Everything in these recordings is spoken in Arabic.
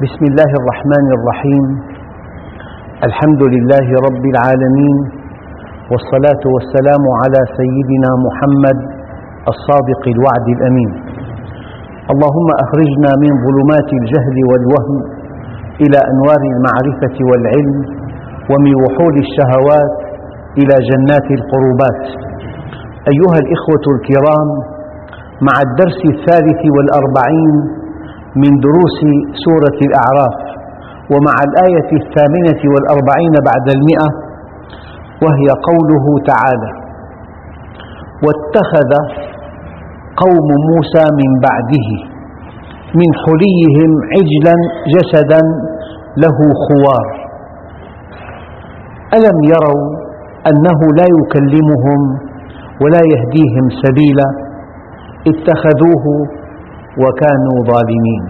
بسم الله الرحمن الرحيم. الحمد لله رب العالمين، والصلاة والسلام على سيدنا محمد الصادق الوعد الأمين. اللهم أخرجنا من ظلمات الجهل والوهم إلى أنوار المعرفة والعلم، ومن وحول الشهوات إلى جنات القربات. أيها الإخوة الكرام، مع الدرس 43 من دروس سورة الأعراف، ومع الآية 48 بعد 100، وهي قوله تعالى: واتخذ قوم موسى من بعده من حليهم عجلا جسدا له خوار ألم يروا أنه لا يكلمهم ولا يهديهم سبيلا اتخذوه وكانوا ظالمين.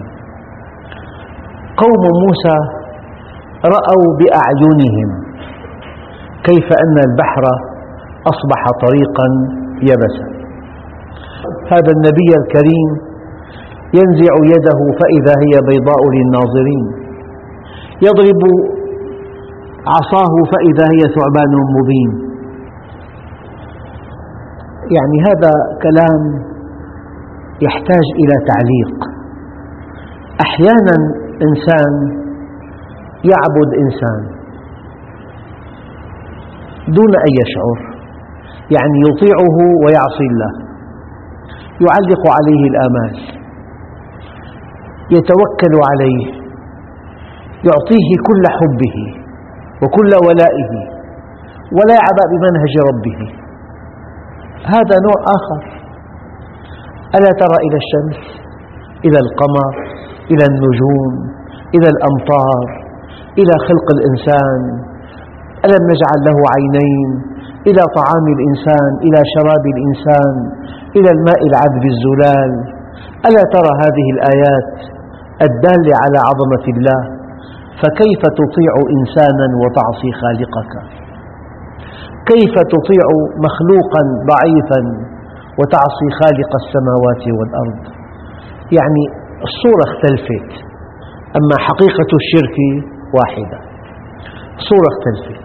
قوم موسى رأوا بأعينهم كيف أن البحر أصبح طريقا يبسا. هذا النبي الكريم ينزع يده فإذا هي بيضاء للناظرين، يضرب عصاه فإذا هي ثعبان مبين. يعني هذا كلام يحتاج إلى تعليق. أحيانا إنسان يعبد إنسان دون أن يشعر، يعني يطيعه ويعصي الله، يعلق عليه الآمال، يتوكل عليه، يعطيه كل حبه وكل ولائه، ولا يعبأ بمنهج ربه. هذا نوع آخر. ألا ترى إلى الشمس، إلى القمر، إلى النجوم، إلى الأمطار، إلى خلق الإنسان؟ ألم نجعل له عينين؟ إلى طعام الإنسان، إلى شراب الإنسان، إلى الماء العذب الزلال. ألا ترى هذه الآيات الدالة على عظمة الله؟ فكيف تطيع إنسانا وتعصي خالقك؟ كيف تطيع مخلوقا ضعيفا وتعصي خالق السماوات والأرض؟ يعني الصورة اختلفت، أما حقيقة الشرك واحدة، صورة اختلفت.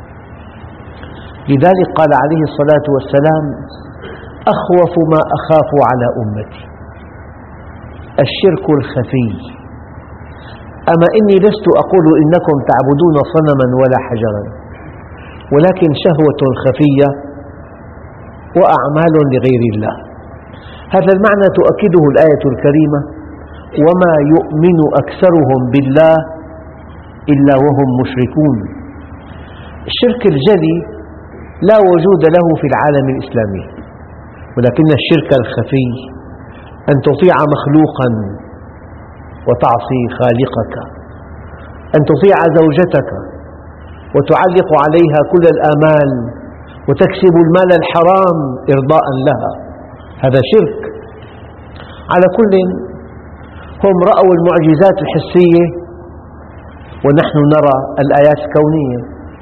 لذلك قال عليه الصلاة والسلام: أخوف ما أخاف على أمتي الشرك الخفي. أما إني لست أقول إنكم تعبدون صنما ولا حجرا، ولكن شهوة خفية وأعمال لغير الله. هذا المعنى تؤكده الآية الكريمة: وما يؤمن أكثرهم بالله إلا وهم مشركون. الشرك الجلي لا وجود له في العالم الإسلامي، ولكن الشرك الخفي أن تطيع مخلوقا وتعصي خالقك، أن تطيع زوجتك وتعلق عليها كل الآمال وتكسب المال الحرام إرضاء لها، هذا شرك. على كل، هم رأوا المعجزات الحسية ونحن نرى الآيات الكونية.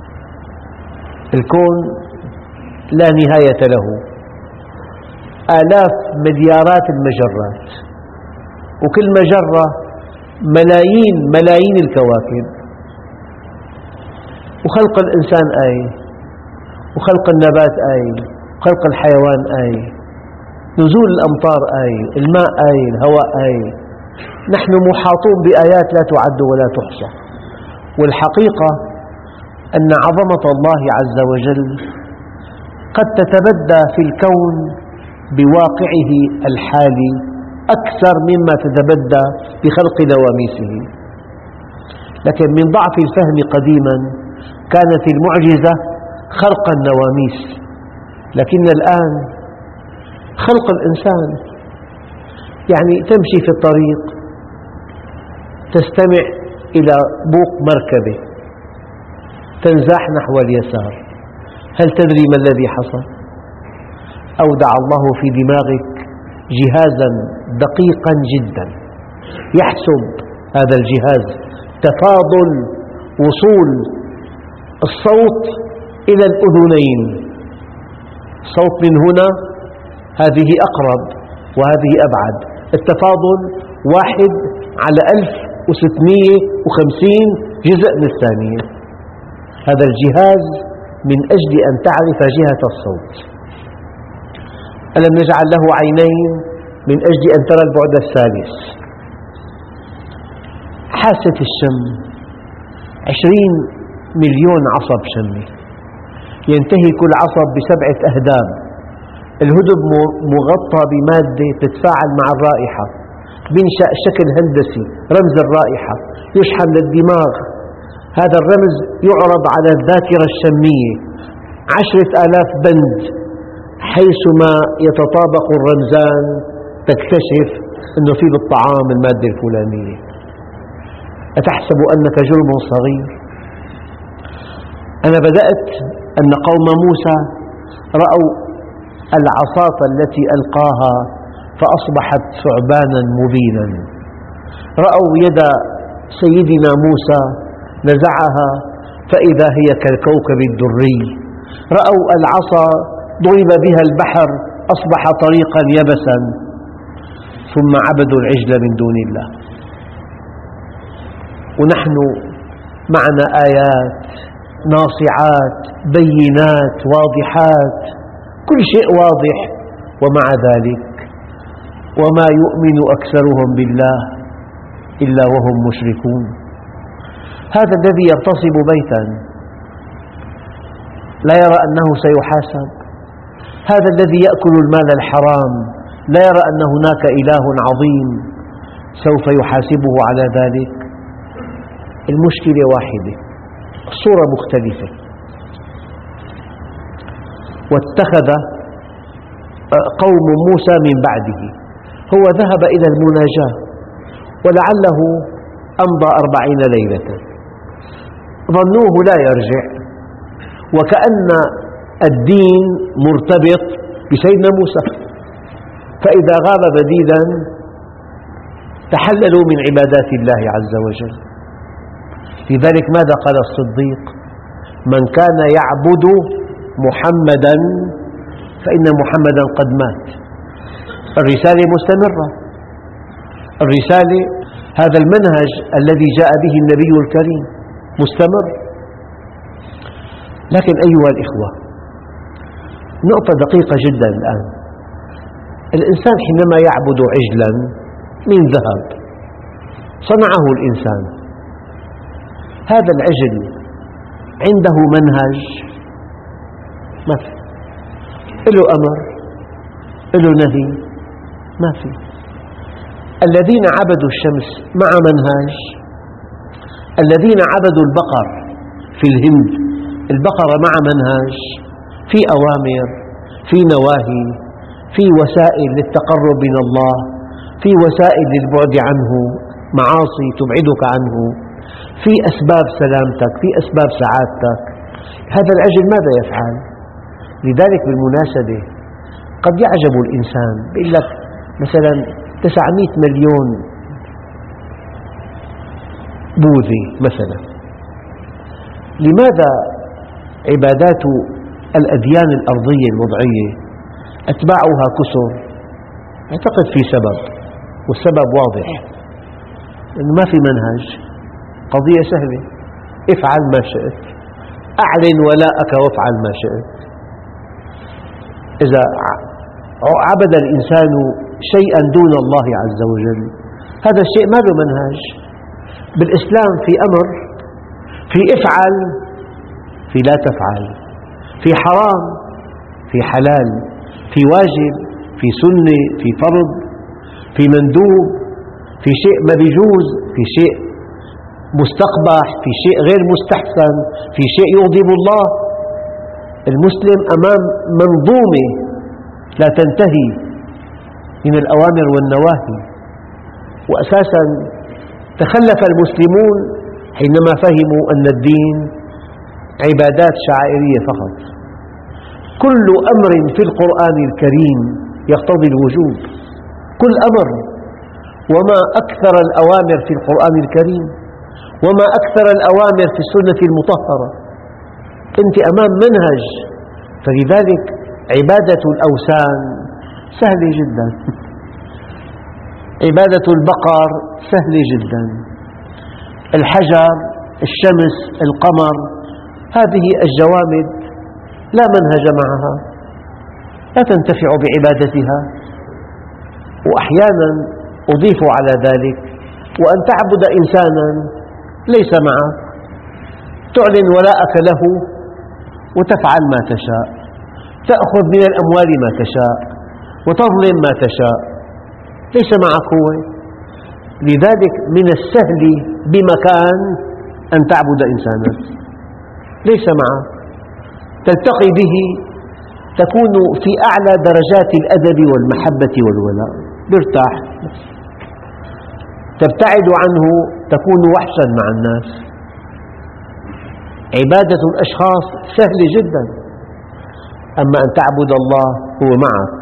الكون لا نهاية له، آلاف مليارات المجرات، وكل مجرة ملايين الكواكب، وخلق الإنسان آية، وخلق النبات آية، خلق الحيوان آية، نزول الأمطار آية، الماء آية، الهواء آية. نحن محاطون بآيات لا تعد ولا تحصى. والحقيقة أن عظمة الله عز وجل قد تتبدى في الكون بواقعه الحالي أكثر مما تتبدى بخلق نواميسه. لكن من ضعف الفهم قديما كانت المعجزة خلق النواميس، لكن الآن خلق الإنسان. يعني تمشي في الطريق تستمع إلى بوق مركبة تنزاح نحو اليسار، هل تدري ما الذي حصل؟ أودع الله في دماغك جهازا دقيقا جدا يحسب هذا الجهاز تفاضل وصول الصوت إلى الأذنين. صوت من هنا، هذه أقرب وهذه أبعد. التفاضل 1/1000 و650 جزء من الثانية. هذا الجهاز من أجل أن تعرف جهة الصوت. ألم نجعل له عينين من أجل أن ترى البعد الثالث. حاسة الشم 20 مليون عصب شمي، ينتهي كل عصب ب7 أهداب. الهدب مغطى بمادة تتفاعل مع الرائحة، بينشأ شكل هندسي رمز الرائحة يشحن للدماغ. هذا الرمز يعرض على الذاكرة الشمية 10,000 بند، حيثما يتطابق الرمزان تكتشف أنه في بالطعام المادة الفلانية. أتحسب أنك جرم صغير؟ أنا بدأت أن قوم موسى رأوا العصاة التي ألقاها فأصبحت ثعبانا مبينا، رأوا يد سيدنا موسى نزعها فإذا هي كالكوكب الدري، رأوا العصا ضرب بها البحر أصبح طريقا يبسا، ثم عبدوا العجل من دون الله. ونحن معنا آيات ناصعات بينات واضحات، كل شيء واضح، ومع ذلك وما يؤمن أكثرهم بالله إلا وهم مشركون. هذا الذي يغتصب بيتا لا يرى أنه سيحاسب، هذا الذي يأكل المال الحرام لا يرى أن هناك إله عظيم سوف يحاسبه على ذلك. المشكلة واحدة، الصورة مختلفة. واتخذ قوم موسى من بعده، هو ذهب إلى المناجاة ولعله أمضى 40 ليلة، ظنوه لا يرجع، وكأن الدين مرتبط بسيدنا موسى، فإذا غاب بديدا تحللوا من عبادات الله عز وجل. لذلك ماذا قال الصديق؟ من كان يعبد محمدا فإن محمدا قد مات. الرسالة مستمرة، الرسالة هذا المنهج الذي جاء به النبي الكريم مستمر. لكن أيها الإخوة، نقطة دقيقة جدا الآن. الإنسان حينما يعبد عجلا من ذهب صنعه الإنسان، هذا العجل عنده منهج؟ ما في. له أمر، له نهي؟ ما في. الذين عبدوا الشمس مع منهج، الذين عبدوا البقر في الهند، البقرة مع منهج، في أوامر، في نواهي، في وسائل للتقرب من الله، في وسائل للبعد عنه، معاصي تبعدك عنه، في أسباب سلامتك، في أسباب سعادتك. هذا العجل ماذا يفعل؟ لذلك بالمناسبة قد يعجب الإنسان، يقول لك مثلا 900 مليون بوذي مثلا، لماذا عبادات الأديان الأرضية الوضعية أتباعها كثر؟ أعتقد في سبب، والسبب واضح، إنه ما في منهج. قضية سهلة، افعل ما شئت، أعلن ولاءك وافعل ما شئت. إذا عبد الإنسان شيئا دون الله عز وجل هذا الشيء ما له منهج. بالإسلام في أمر، في افعل، في لا تفعل، في حرام، في حلال، في واجب، في سنة، في فرض، في مندوب، في شيء ما بيجوز، في شيء مستقبح، في شيء غير مستحسن، في شيء يغضب الله. المسلم أمام منظومة لا تنتهي من الأوامر والنواهي. وأساساً تخلف المسلمون حينما فهموا أن الدين عبادات شعائرية فقط. كل أمر في القرآن الكريم يقتضي الوجوب، كل أمر. وما أكثر الأوامر في القرآن الكريم، وما أكثر الأوامر في السنة المطهرة. أنت أمام منهج. فلذلك عبادة الأوثان سهلة جدا، عبادة البقر سهلة جدا، الحجر، الشمس، القمر، هذه الجوامد لا منهج معها، لا تنتفع بعبادتها. وأحيانا أضيف على ذلك: وأن تعبد إنسانا ليس معك، تعلن ولاءك له وتفعل ما تشاء، تأخذ من الأموال ما تشاء وتظلم ما تشاء، ليس معك هو. لذلك من السهل بمكان أن تعبد إنسانا ليس معك، تلتقي به، تكون في أعلى درجات الأدب والمحبة والولاء، يرتاح. تبتعد عنه تكون وحشا مع الناس. عبادة الأشخاص سهلة جدا، أما أن تعبد الله هو معك.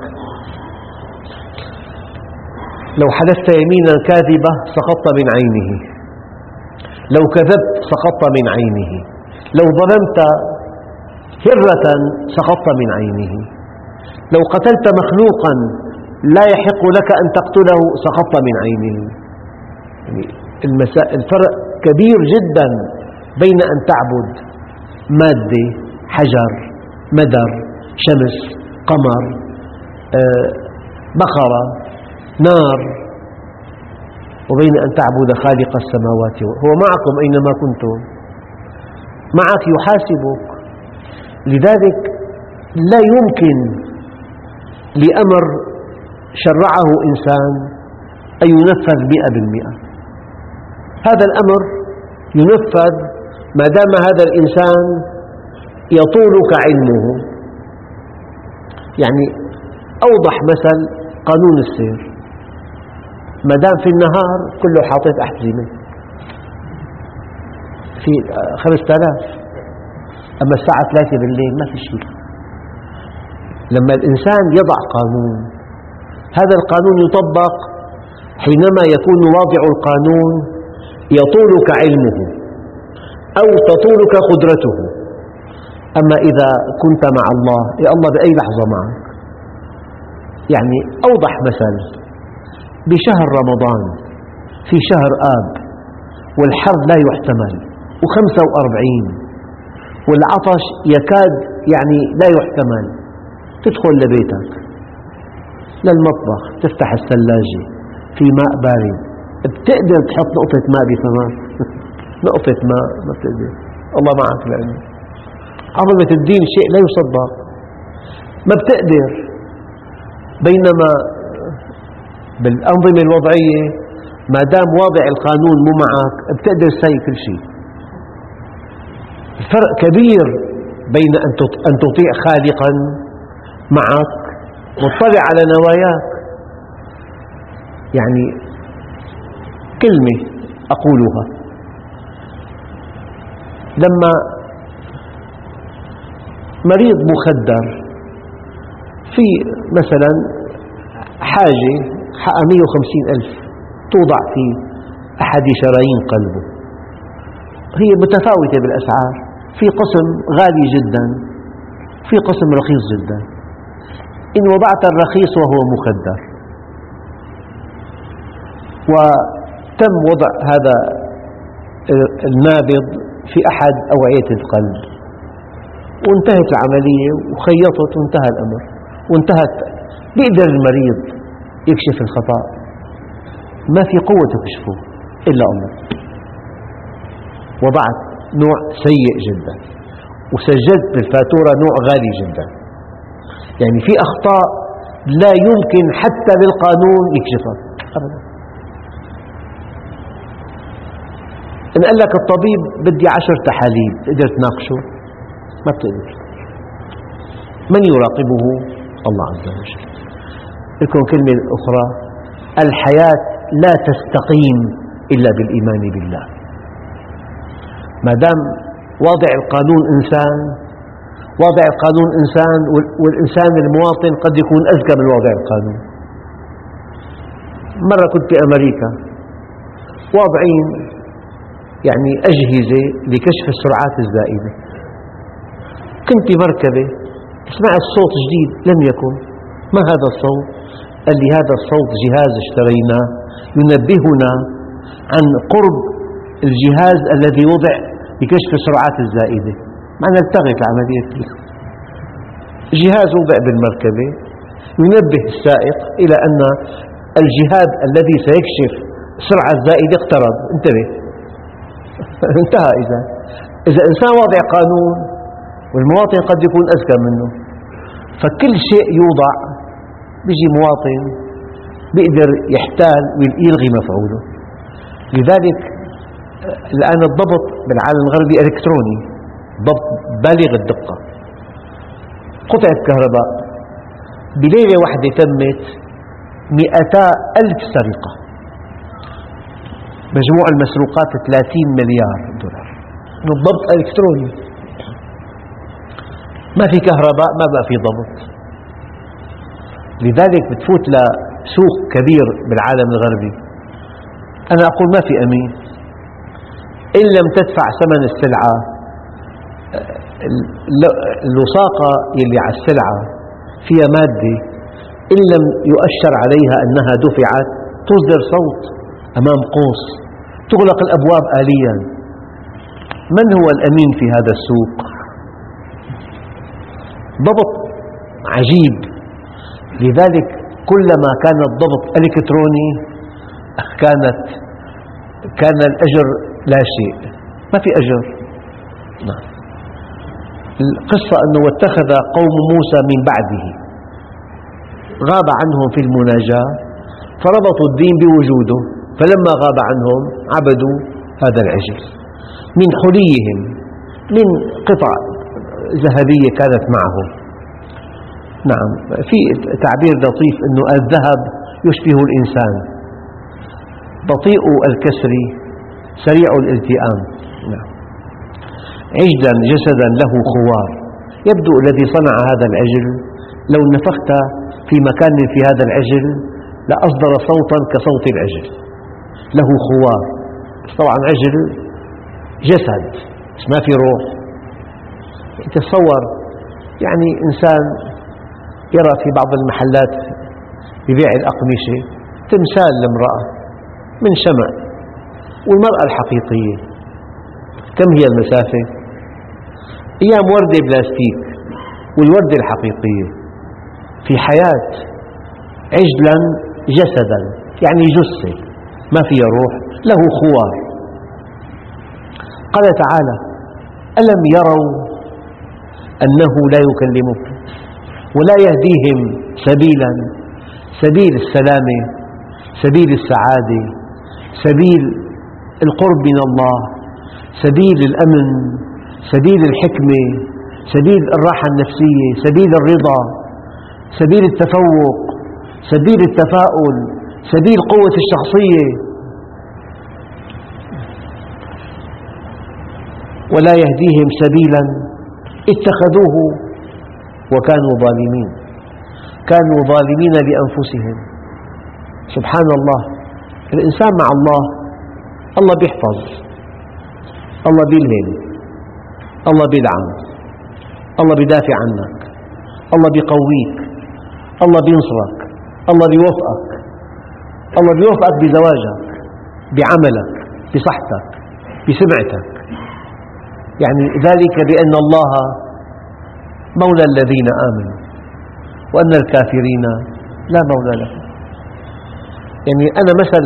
لو حلفت يمينا كاذبة سقطت من عينه، لو كذبت سقطت من عينه، لو ظلمت هرة سقطت من عينه، لو قتلت مخلوقا لا يحق لك أن تقتله سقطت من عينه. يعني الفرق كبير جدا بين أن تعبد مادة، حجر، مدر، شمس، قمر، بقرة، نار، وبين أن تعبد خالق السماوات. هو معكم أينما كنتم، معك، يحاسبك. لذلك لا يمكن لأمر شرعه إنسان أن ينفذ 100%. هذا الأمر ينفذ ما دام هذا الإنسان يطولك علمه. يعني أوضح مثل قانون السير، ما دام في النهار كله حاطط أحزمة في 5000، أما الساعة 3 بالليل ما في شيء. لما الإنسان يضع قانون، هذا القانون يطبق حينما يكون واضع القانون يطولك علمه أو تطولك قدرته. أما إذا كنت مع الله، يا الله بأي لحظة معك. يعني أوضح مثل: بشهر رمضان في شهر آب والحر لا يحتمل، و45 والعطش يكاد يعني لا يحتمل، تدخل لبيتك للمطبخ، تفتح الثلاجة، في ماء بارد، بتقدر تحط نقطة ماء بفمك؟ نقطة ماء ما بتقدر. الله معك، لأنه عظمة الدين شيء لا يصدق، ما بتقدر. بينما بالأنظمة الوضعية ما دام واضع القانون مو معك بتقدر تسوي كل شيء. الفرق كبير بين أن تطيع خالقا معك مطلع على نواياك. يعني كلمة أقولها: لما مريض مخدر في مثلا حاجة حق 150,000 توضع في أحد شرايين قلبه، هي متفاوتة بالأسعار، في قسم غالي جدا، في قسم رخيص جدا. إن وضعت الرخيص وهو مخدر، وتم وضع هذا النابض في أحد أوعية القلب، وانتهت العملية وخيطت وانتهى الأمر وانتهت، بيقدر المريض يكشف الخطأ؟ ما في قوة تكشفه إلا الله. وضعت نوع سيء جدا وسجلت بالفاتورة نوع غالي جدا. يعني في أخطاء لا يمكن حتى بالقانون يكشفها أبدا. إن قال لك الطبيب بدي 10 تحاليل، تقدر تناقشه؟ ما بتقدر. من يراقبه؟ الله عز وجل. لكم كلمة أخرى: الحياة لا تستقيم إلا بالإيمان بالله. ما دام واضع القانون إنسان، واضع القانون إنسان، والإنسان المواطن قد يكون أذكى من واضع القانون. مرة كنت في أمريكا، واضعين يعني أجهزة لكشف السرعات الزائدة. كنت مركبة، سمعت صوت جديد لم يكن. ما هذا الصوت؟ قال لي: هذا الصوت جهاز اشتريناه ينبهنا عن قرب الجهاز الذي وضع لكشف السرعات الزائدة، معنى التغت العملية كلها. جهاز وضع بالمركبة ينبه السائق إلى أن الجهاز الذي سيكشف السرعة الزائدة اقترب، انتبه. انتهى. إذا إنسان واضع قانون والمواطن قد يكون أذكى منه، فكل شيء يوضع بيجي مواطن بيقدر يحتال ويلغي مفعوله. لذلك الآن الضبط بالعالم الغربي إلكتروني، ضبط بالغ الدقة. قطعة كهرباء بليلة واحدة تمت 200,000 سرقة، مجموع المسروقات 30 مليار دولار. الضبط إلكتروني، ما في كهرباء ما بقى في ضبط. لذلك بتفوت لسوق كبير بالعالم الغربي، أنا أقول ما في أمين إن لم تدفع ثمن السلعة. اللصاقة يلي على السلعة فيها مادة إن لم يؤشر عليها أنها دفعت تصدر صوت أمام قوس، تغلق الأبواب آليا. من هو الأمين في هذا السوق؟ ضبط عجيب. لذلك كلما كان الضبط إلكتروني كان الأجر لا شيء، ما في أجر. القصة أنه واتخذ قوم موسى من بعده، غاب عنهم في المناجاة فربطوا الدين بوجوده، فلما غاب عنهم عبدوا هذا العجل من حليهم، من قطع ذهبية كانت معه. نعم، في تعبير لطيف أنه الذهب يشبه الإنسان، بطيء الكسر سريع الالتئام. نعم. عجلا جسدا له خوار، يبدو الذي صنع هذا العجل لو نفخت في مكان في هذا العجل لأصدر صوتا كصوت العجل، له خوار. طبعا عجل جسد بس ما في روح. تصور يعني إنسان يرى في بعض المحلات ببيع الأقمشة تمثال لامرأة من شمع، والمرأة الحقيقية كم هي المسافة؟ أيام وردة بلاستيك والوردة الحقيقية. في حياة عجلا جسدا يعني جثة ما فيها روح، له خوار. قال تعالى: ألم يروا أنه لا يكلمهم ولا يهديهم سبيلا، سبيل السلامة، سبيل السعادة، سبيل القرب من الله، سبيل الأمن، سبيل الحكمة، سبيل الراحة النفسية، سبيل الرضا، سبيل التفوق، سبيل التفاؤل، سبيل قوة الشخصية. ولا يهديهم سبيلا اتخذوه وكانوا ظالمين، كانوا ظالمين لأنفسهم. سبحان الله، الإنسان مع الله، الله بيحفظ، الله بيلهم، الله بيدعم، الله بيدافع عنك، الله بيقويك، الله بينصرك، الله بيوفقك، الله بيوفقك بزواجك، بعملك، بصحتك، بسمعتك. يعني ذلك بأن الله مولى الذين آمنوا وأن الكافرين لا مولى لهم. يعني أنا مثل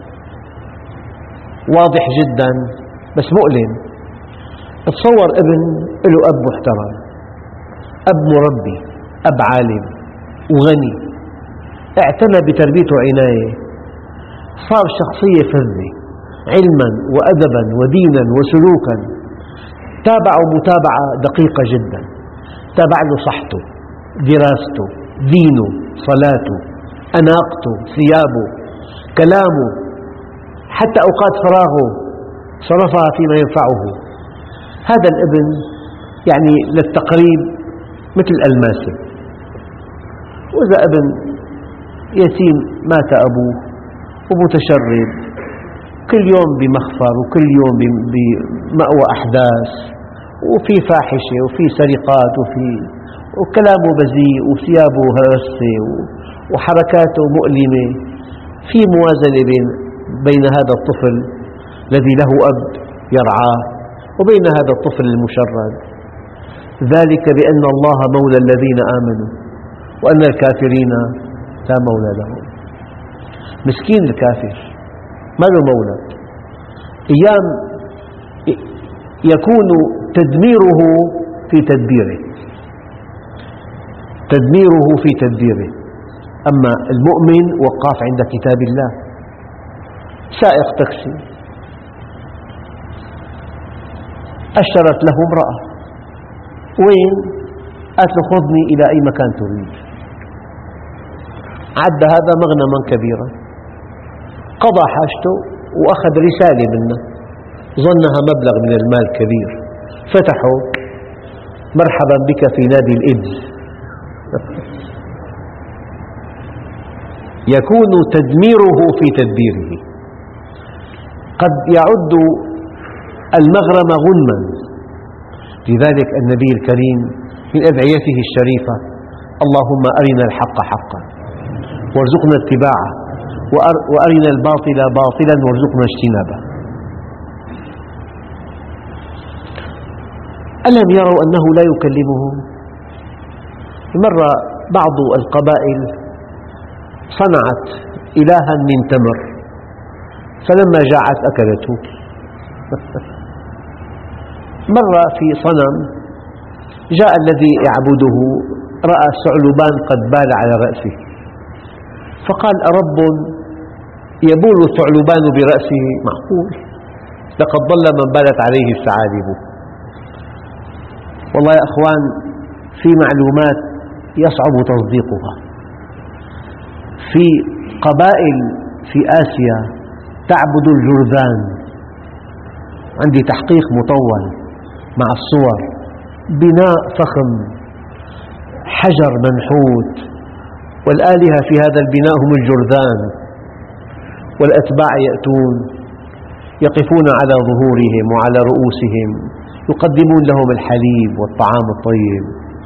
واضح جدا بس مؤلم. تصور ابن له أب محترم، أب مربي، أب عالم وغني، اعتنى بتربيته عناية، صار شخصية فذة علما وأدبا ودينا وسلوكا، تابعه متابعة دقيقة جدا، تابع له صحته، دراسته، دينه، صلاته، أناقته، ثيابه، كلامه، حتى أوقات فراغه صرفها فيما ينفعه. هذا الابن يعني للتقريب مثل الماسة. وإذا ابن يتيم مات أبوه ومتشرد كل يوم بمخفر وكل يوم بمأوى أحداث، وفي فاحشة وفي سرقات وكلامه بذيء وثيابه هرسة وحركاته مؤلمة، في موازنة بين هذا الطفل الذي له أب يرعاه، وبين هذا الطفل المشرد. ذلك بأن الله مولى الذين آمنوا وأن الكافرين لا مولى لهم. مسكين الكافر ما له مولى، أيام يكون تدميره في تدبيره، تدميره في تدبيره. أما المؤمن وقاف عند كتاب الله. سائق تاكسي أشرت له امرأة، وين؟ قالت له خذني إلى أي مكان تريد. عد هذا مغنما كبيرا، قضى حاجته وأخذ رسالة منه ظنها مبلغ من المال كبير، فتحوا: مرحبا بك في نادي الإبل. يكون تدميره في تدبيره. قد يعد المغرم غنما. لذلك النبي الكريم من أدعيته الشريفة: اللهم أرنا الحق حقا وارزقنا اتباعه، وأرنا الباطل باطلا وارزقنا اجتنابه. ألم يروا أنه لا يكلمهم؟ مرة بعض القبائل صنعت إلها من تمر، فلما جاعت أكلته. مرة في صنم جاء الذي يعبده، رأى ثعلبان قد بال على رأسه، فقال: أرب يبول الثعلبان برأسه؟ معقول، لقد ضل من بالت عليه الثعالب. والله يا أخوان، في معلومات يصعب تصديقها. في قبائل في آسيا تعبد الجرذان، عندي تحقيق مطول مع الصور، بناء فخم، حجر منحوت، والآلهة في هذا البناء هم الجرذان، والأتباع يأتون يقفون على ظهورهم وعلى رؤوسهم، يقدمون لهم الحليب والطعام الطيب.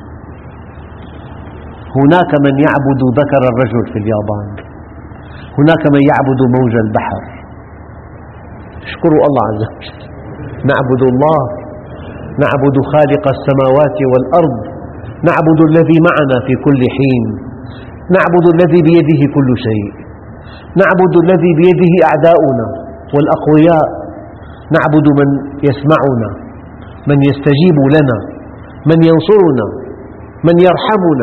هناك من يعبد ذكر الرجل في اليابان، هناك من يعبد موج البحر. اشكروا الله عز وجل. نعبد الله، نعبد خالق السماوات والأرض، نعبد الذي معنا في كل حين، نعبد الذي بيده كل شيء، نعبد الذي بيده أعداؤنا والأقوياء، نعبد من يسمعنا، من يستجيب لنا، من ينصرنا، من يرحمنا.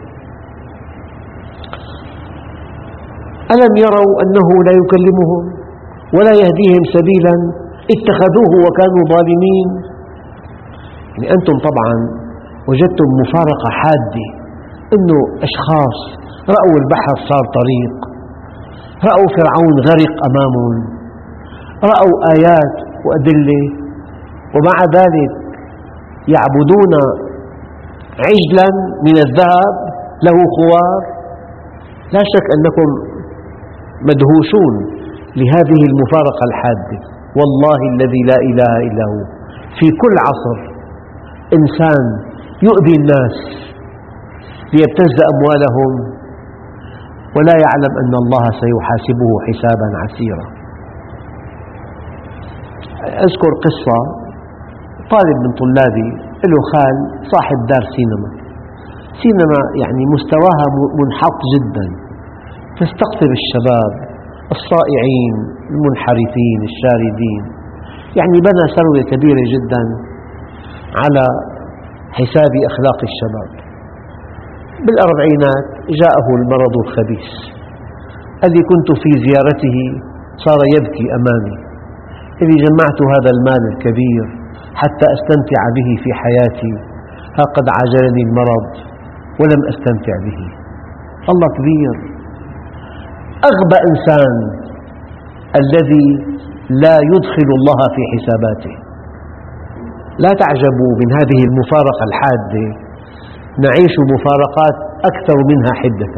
ألم يروا أنه لا يكلمهم ولا يهديهم سبيلا؟ اتخذوه وكانوا ظالمين. يعني أنتم طبعا وجدتم مفارقة حادة، أنه أشخاص رأوا البحر صار طريق، رأوا فرعون غرق أمامهم، رأوا آيات وأدلة، ومع ذلك يعبدون عجلا من الذهب له خوار. لا شك أنكم مدهوشون لهذه المفارقة الحادة. والله الذي لا إله إلا هو، في كل عصر إنسان يؤذي الناس ليبتز أموالهم ولا يعلم أن الله سيحاسبه حسابا عسيرا. أذكر قصة، طالب من طلابي له خال صاحب دار سينما يعني مستواها منحط جدا، تستقطب الشباب الصائعين المنحرفين الشاردين. يعني بنى ثروة كبيرة جدا على حساب أخلاق الشباب. بالأربعينات جاءه المرض الخبيث. الذي كنت في زيارته صار يبكي أمامي: إذا جمعت هذا المال الكبير حتى أستمتع به في حياتي، ها قد عاجلني المرض ولم أستمتع به. الله كبير. أغبى إنسان الذي لا يدخل الله في حساباته. لا تعجبوا من هذه المفارقة الحادة، نعيش مفارقات أكثر منها حدة.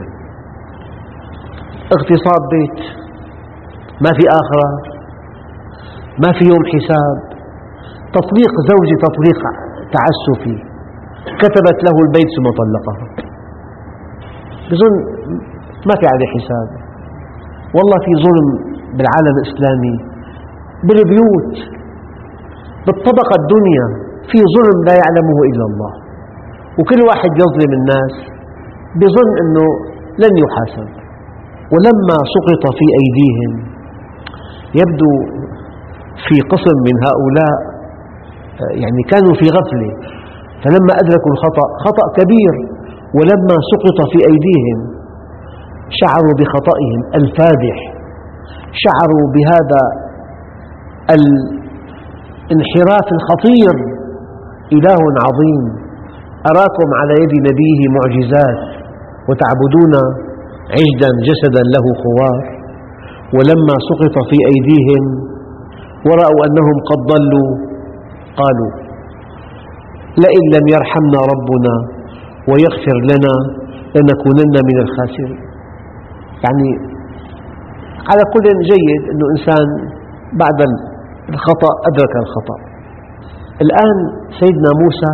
اغتصاب بيت، ما في آخرة، ما في يوم حساب. تطليق زوجة تطليق تعسفي، كتبت له البيت ثم طلقها، بظن ما في عليه حساب. والله في ظلم بالعالم الإسلامي بالبيوت، بالطبقة الدنيا، في ظلم لا يعلمه إلا الله، وكل واحد يظلم الناس بظن أنه لن يحاسب. ولما سقط في أيديهم، يبدو في قسم من هؤلاء يعني كانوا في غفلة، فلما أدركوا الخطأ، خطأ كبير، ولما سقط في أيديهم شعروا بخطئهم الفادح، شعروا بهذا الانحراف الخطير. إله عظيم أراكم على يد نبيه معجزات وتعبدون عجلا جسدا له خوار. ولما سقط في أيديهم ورأوا أنهم قد ضلوا قالوا لئن لم يرحمنا ربنا ويغفر لنا لنكونن من الخاسرين. يعني على كل جيد أنه إنسان بعد الخطأ أدرك الخطأ. الآن سيدنا موسى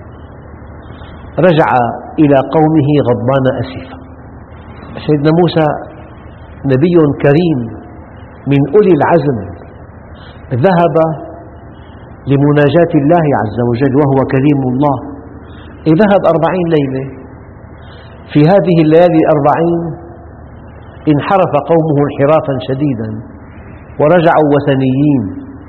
رجع إلى قومه غضبان أسفا. سيدنا موسى نبي كريم من أولي العزم، ذهب لمناجاة الله عز وجل وهو كريم الله، ذهب 40 ليلة. في هذه الليالي 40 انحرف قومه انحرافا شديدا ورجعوا وثنيين.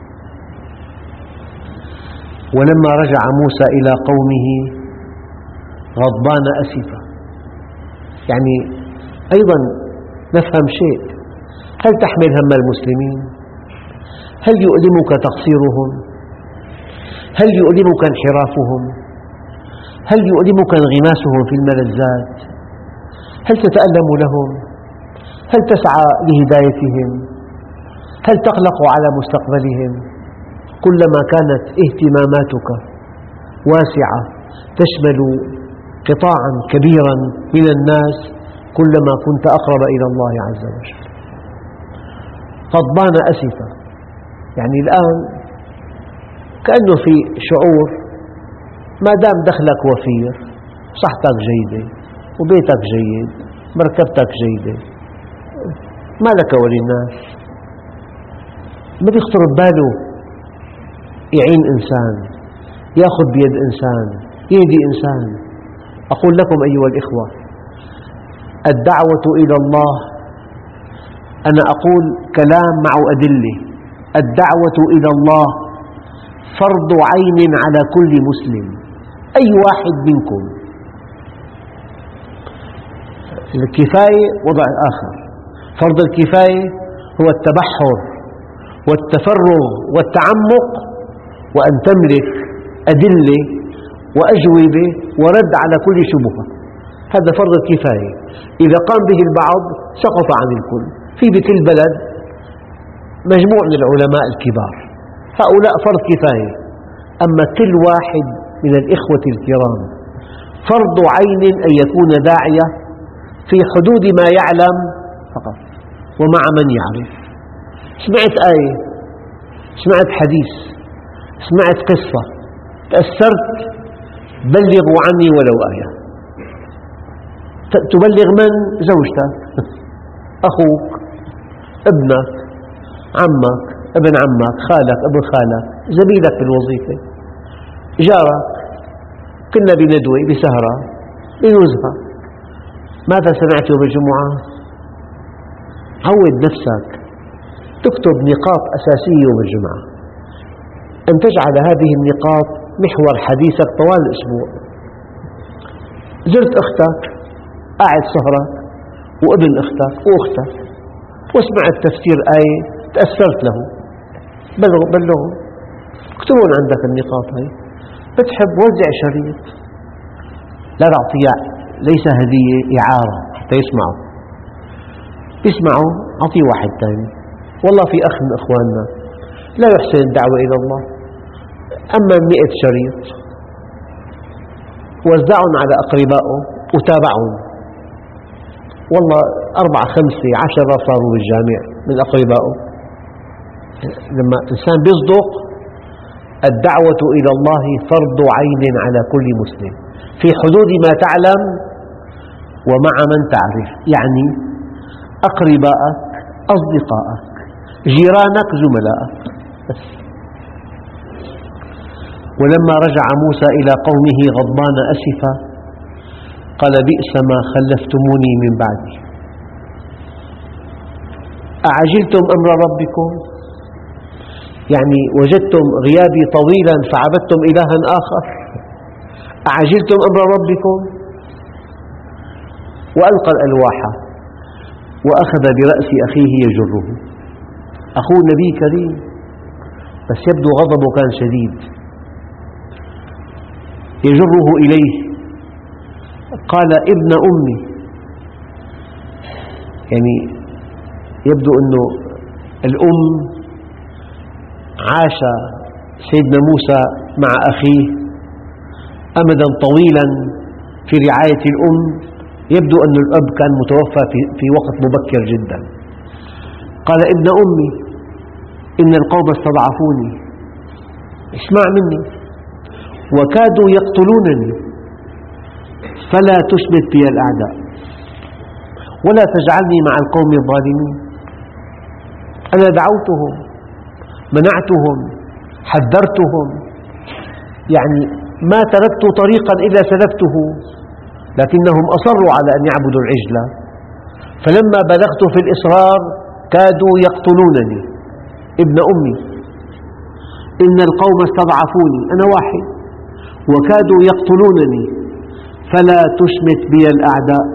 ولما رجع موسى إلى قومه غضبان أسفا، يعني أيضا نفهم شيء، هل تحمل هم المسلمين؟ هل يؤلمك تقصيرهم؟ هل يؤلمك انحرافهم؟ هل يؤلمك انغماسهم في الملذات؟ هل تتألم لهم؟ هل تسعى لهدايتهم؟ هل تقلق على مستقبلهم؟ كلما كانت اهتماماتك واسعة تشمل قطاعا كبيرا من الناس كلما كنت أقرب إلى الله عز وجل. غضبان أسفا، يعني الآن كأنه في شعور ما دام دخلك وفير، صحتك جيدة وبيتك جيد، مركبتك جيدة، ما لك وللناس. ما بيخطر بباله يعين إنسان، يأخذ بيد إنسان، يهدي إنسان. أقول لكم أيها الإخوة، الدعوة إلى الله، أنا أقول كلام مع أدلة، الدعوة إلى الله فرض عين على كل مسلم، أي واحد منكم. الكفاية وضع آخر. فرض الكفاية هو التبحر والتفرغ والتعمق، وأن تملك أدلة وأجوبة ورد على كل شبهة، هذا فرض الكفاية. إذا قام به البعض سقط عن الكل. في بكل بلد مجموع من العلماء الكبار، هؤلاء فرض كفاية. أما كل واحد من الإخوة الكرام فرض عين أن يكون داعية في حدود ما يعلم فقط ومع من يعرف. سمعت آية، سمعت حديث، سمعت قصة، تأثرت، بلغوا عني ولو آية. تبلغ من؟ زوجتك، أخوك، ابنك، عمك، ابن عمك، خالك، ابن خالك، زميلك في الوظيفة، جارك. كنا بندوة بسهرة بنزهة، ماذا سمعت يوم الجمعة؟ عود نفسك تكتب نقاط أساسية يوم الجمعة، أن تجعل هذه النقاط محور حديثك طوال الأسبوع. زرت أختك، قاعد سهرك وابن أختك وأختك، وسمعت تفسير آية تأثرت له، بلغوا، اكتبون عندك النقاط هاي. بتحب وزع شريط، لا تعطيه، ليس هدية، إعارة حتى يسمعوا، أعطيه واحد ثاني. والله في أخ من إخواننا لا يحسن الدعوة إلى الله، أما 100 شريط وزعهم على أقربائه وتابعهم. والله 4 5 10 صاروا بالجامع من أقربائه. لما إنسان يصدق، الدعوة إلى الله فرض عين على كل مسلم في حدود ما تعلم ومع من تعرف، يعني أقربائك، أصدقائك، جيرانك، زملائك. بس. ولما رجع موسى إلى قومه غضبان أسفا قال بئس ما خلفتموني من بعدي أعجلتم أمر ربكم، يعني وجدتم غيابي طويلا فعبدتم إلها آخر، أعجلتم أمر ربكم. وألقى الألواح وأخذ برأس أخيه يجره. أخوه نبي كريم بس يبدو غضبه كان شديد، يجره إليه قال ابن أمي، يعني يبدو أنه الأم عاش سيدنا موسى مع أخيه أمدا طويلا في رعاية الأم. يبدو أن الأب كان متوفى في وقت مبكر جدا. قال ابن أمي إن القوم استضعفوني، اسمع مني، وكادوا يقتلونني فلا تشمت بي الأعداء ولا تجعلني مع القوم الظالمين. أنا دعوتهم، منعتهم، حذرتهم، يعني ما تركت طريقا إلا سلكته، لكنهم أصروا على أن يعبدوا العجل. فلما بلغت في الإصرار كادوا يقتلونني. ابن أمي إن القوم استضعفوني، أنا واحد، وكادوا يقتلونني فلا تشمت بي الأعداء.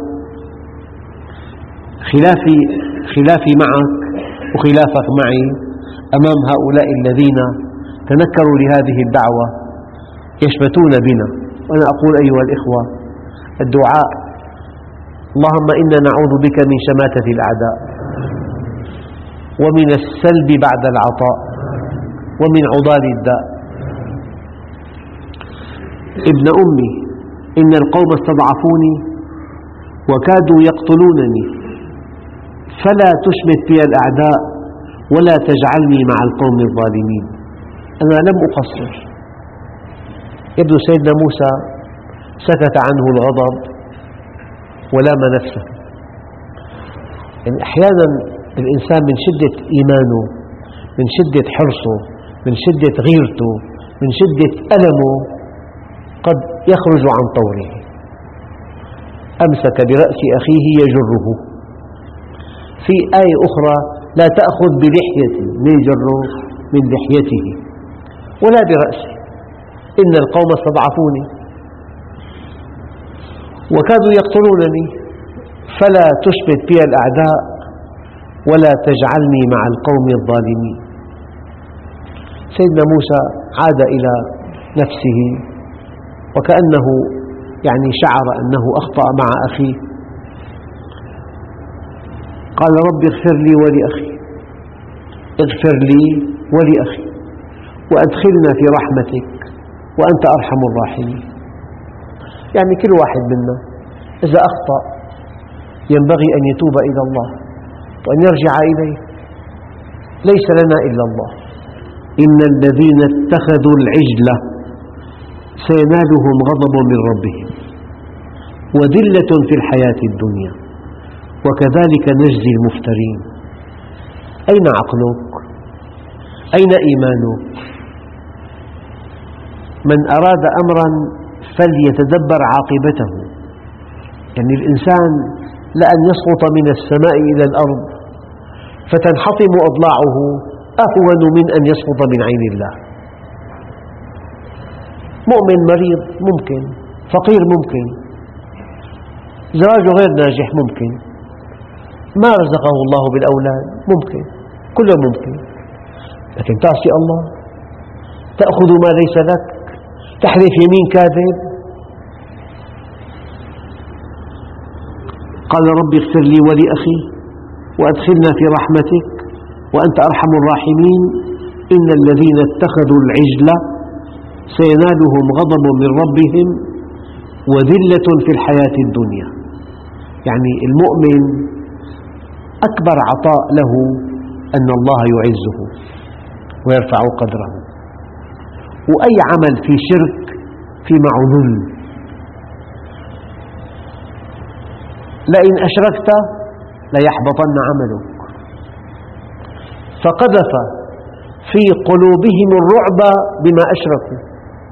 خلافي معك وخلافك معي أمام هؤلاء الذين تنكروا لهذه الدعوة يشمتون بنا. وأنا أقول أيها الإخوة الدعاء اللهم إنا نعوذ بك من شماتة الأعداء ومن السلب بعد العطاء ومن عضال الداء. ابن أمي إن القوم استضعفوني وكادوا يقتلونني فلا تشمت بي الأعداء ولا تجعلني مع القوم الظالمين. أنا لم أقصر. يبدو سيدنا موسى سكت عنه الغضب ولام نفسه. يعني أحيانا الإنسان من شدة إيمانه، من شدة حرصه، من شدة غيرته، من شدة ألمه قد يخرج عن طوره. أمسك برأس أخيه يجره. في آية أخرى لا تأخذ بلحيتي، من يجره؟ من لحيته ولا برأسه. إن القوم استضعفوني وكادوا يقتلونني فلا تشمت بي الأعداء ولا تجعلني مع القوم الظالمين. سيدنا موسى عاد إلى نفسه وكأنه يعني شعر أنه أخطأ مع أخيه. قال رب اغفر لي ولأخي، اغفر لي ولأخي وأدخلنا في رحمتك وأنت أرحم الراحمين. يعني كل واحد منا إذا أخطأ ينبغي أن يتوب إلى الله وأن يرجع إليه. ليس لنا إلا الله. إن الذين اتخذوا العجل سينالهم غضب من ربهم وذلة في الحياة الدنيا وكذلك نجزي المفترين. أين عقلك؟ أين إيمانك؟ من أراد أمرا فليتدبر عاقبته. يعني الإنسان لأن يسقط من السماء إلى الأرض فتنحطم أضلاعه أهون من أن يسقط من عين الله. مؤمن مريض ممكن، فقير ممكن، زواجه غير ناجح ممكن، ما رزقه الله بالأولاد ممكن، كله ممكن. لكن تعصي الله، تأخذ ما ليس لك، تحلف يمين كاذب. قال رب اغفر لي ولأخي وأدخلنا في رحمتك وأنت أرحم الراحمين. إن الذين اتخذوا العجل سينالهم غضب من ربهم وذلة في الحياة الدنيا. يعني المؤمن أكبر عطاء له أن الله يعزه ويرفع قدره. وأي عمل في شرك في معه ذل. لئن أشركت ليحبطن عملك. فقذف في قلوبهم الرعب بما أشركوا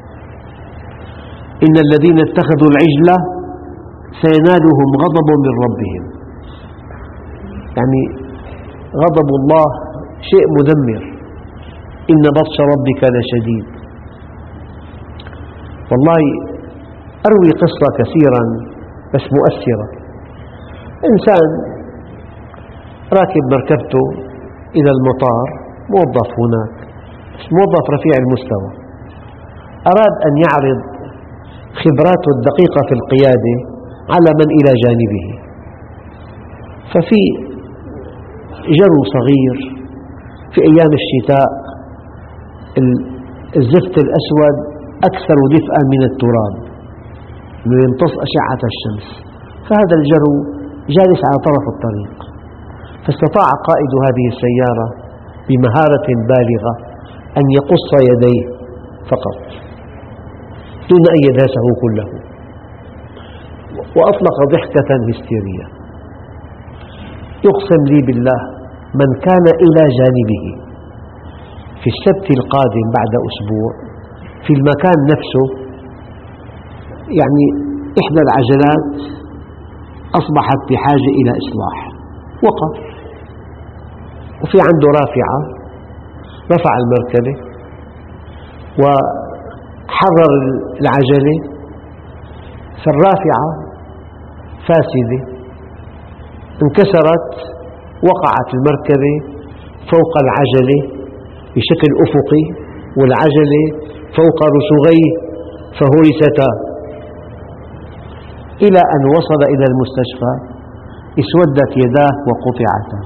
إن الذين اتخذوا العجل سينالهم غضب من ربهم. يعني غضب الله شيء مدمر. إن بطش ربك لشديد. والله أروي قصة كثيرا بس مؤثرة. إنسان راكب مركبته إلى المطار، موظف هناك، موظف رفيع المستوى، أراد أن يعرض خبراته الدقيقة في القيادة على من إلى جانبه. ففي جرو صغير في أيام الشتاء، الزفت الأسود أكثر دفئا من التراب يمتص أشعة الشمس، فهذا الجرو جالس على طرف الطريق. فاستطاع قائد هذه السيارة بمهارة بالغة أن يقص يديه فقط دون أن يدهسه كله، وأطلق ضحكة هستيرية. يقسم لي بالله من كان إلى جانبه في السبت القادم بعد أسبوع في المكان نفسه، يعني إحدى العجلات أصبحت بحاجة إلى إصلاح، وقف، وفي عنده رافعة، رفع المركبة وحرر العجلة، فالرافعة فاسدة انكسرت، وقعت المركبة فوق العجلة بشكل أفقي والعجلة فوق رسغيه فهرستا، إلى أن وصل إلى المستشفى اسودت يداه وقطعتا.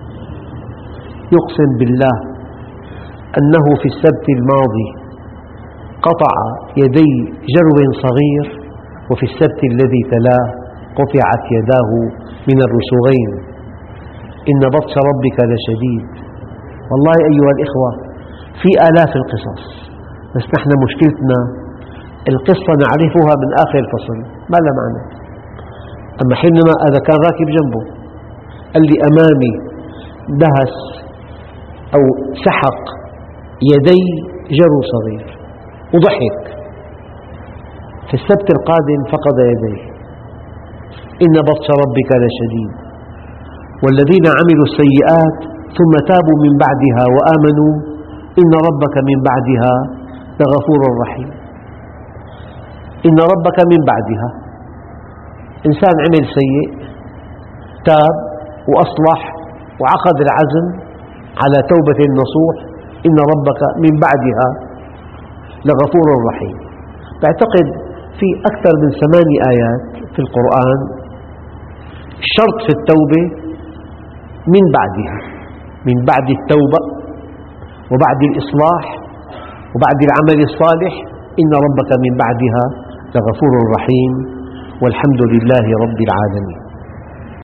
يقسم بالله أنه في السبت الماضي قطع يدي جرو صغير، وفي السبت الذي تلاه قطعت يداه من الرسغين. إن بطش ربك لشديد. والله أيها الإخوة في آلاف القصص، بس نحن مشكلتنا القصة نعرفها من آخر الفصل ما لها معنى. أما حينما هذا كان راكب جنبه قال لي أمامي دهس أو سحق يدي جرو صغير وضحك. في السبت القادم فقد يديه. إن بطش ربك لشديد. والذين عملوا السيئات ثم تابوا من بعدها وآمنوا إن ربك من بعدها لغفور رحيم. إن ربك من بعدها، إنسان عمل سيء تاب وأصلح وعقد العزم على توبة نصوح، إن ربك من بعدها لغفور رحيم. بعتقد في أكثر من 8 آيات في القرآن شرط في التوبة من بعدها، من بعد التوبة وبعد الإصلاح وبعد العمل الصالح، إن ربك من بعدها لغفور رحيم. والحمد لله رب العالمين.